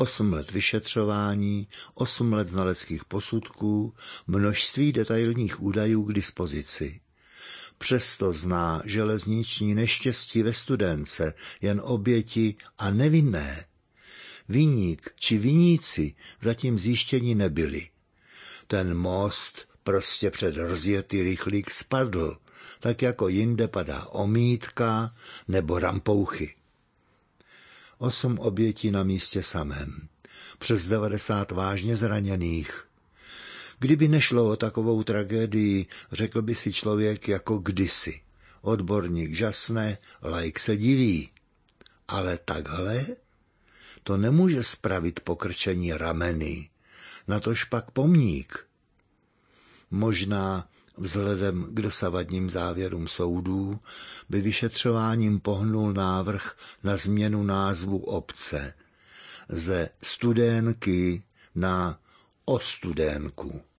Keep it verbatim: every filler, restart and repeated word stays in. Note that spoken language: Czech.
Osm let vyšetřování, osm let znaleckých posudků, množství detailních údajů k dispozici. Přesto zná železniční neštěstí ve Studénce jen oběti a nevinné. Viník či viníci zatím zjištěni nebyli. Ten most prostě před rozjetý rychlík spadl, tak jako jinde padá omítka nebo rampouchy. Osm obětí na místě samém, přes devadesát vážně zraněných. Kdyby nešlo o takovou tragédii, řekl by si člověk jako kdysi. Odborník žasne, laik se diví. Ale takhle? To nemůže spravit pokrčení rameny, natož pak pomník. Možná vzhledem k dosavadním závěrům soudů by vyšetřováním pohnul návrh na změnu názvu obce ze Studénky na Ostudénku.